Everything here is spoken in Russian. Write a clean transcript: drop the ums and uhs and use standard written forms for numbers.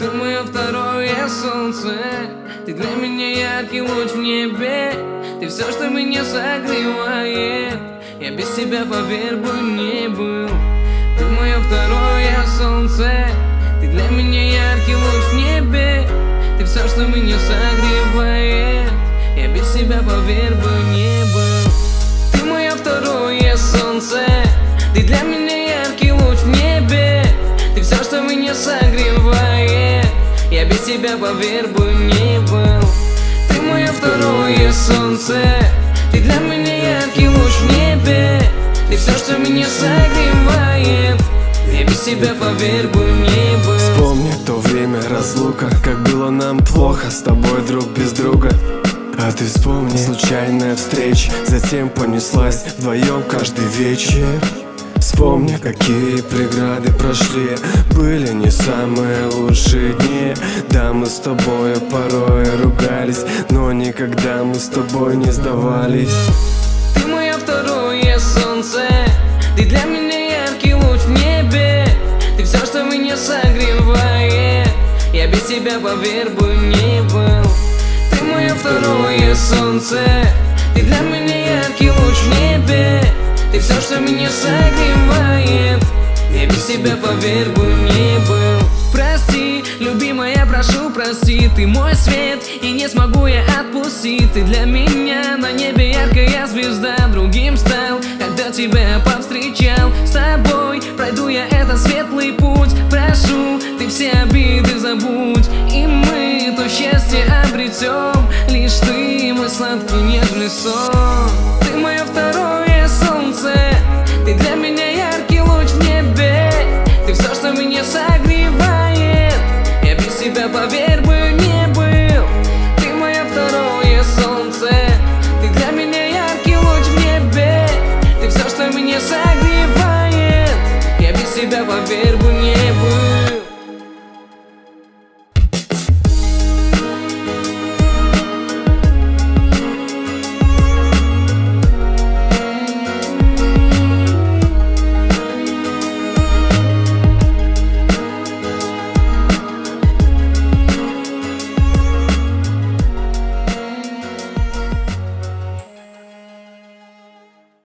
Ты мое второе солнце, ты для меня яркий луч в небе. Ты все, что меня согревает, я без тебя, поверь, бы не был. Ты мое второе солнце, ты для меня яркий луч в небе. Ты все, что меня согревает, я без тебя, поверь, бы не был. Ты мое второе солнце, ты для меня яркий луч в небе. Ты все, что меня согревает, я без тебя, поверь, бы не был. Ты мое второе солнце, ты для меня яркий луч в небе. Ты все, что меня согревает, я без тебя, поверь, бы не был. Вспомни то время разлука, как было нам плохо с тобой друг без друга. А ты вспомни случайная встреча, затем понеслась вдвоем каждый вечер. Вспомни, какие преграды прошли, были не самые лучшие дни. Да, мы с тобой порой ругались, но никогда мы с тобой не сдавались. Ты мое второе солнце, ты для меня яркий луч в небе. Ты все, что меня согревает, я без тебя, поверь, бы не был. Ты мое второе солнце, ты для меня яркий луч в небе. Ты все, что меня согревает, я без тебя, поверь, бы не был. Прости, любимая, прошу, прости. Ты мой свет, и не смогу я отпустить. Ты для меня на небе яркая звезда. Другим стал, когда тебя повстречал. С тобой пройду я этот светлый путь. Прошу, ты все обиды забудь, и мы то счастье обретем. Лишь ты мой сладкий нежный сон. Ты мое второе солнце, ты для меня яркий луч в небе. Ты все, что меня согревает, я без тебя, поверь, бы не был. Ты мое второе солнце, ты для меня яркий луч в небе. Ты все, что меня согревает,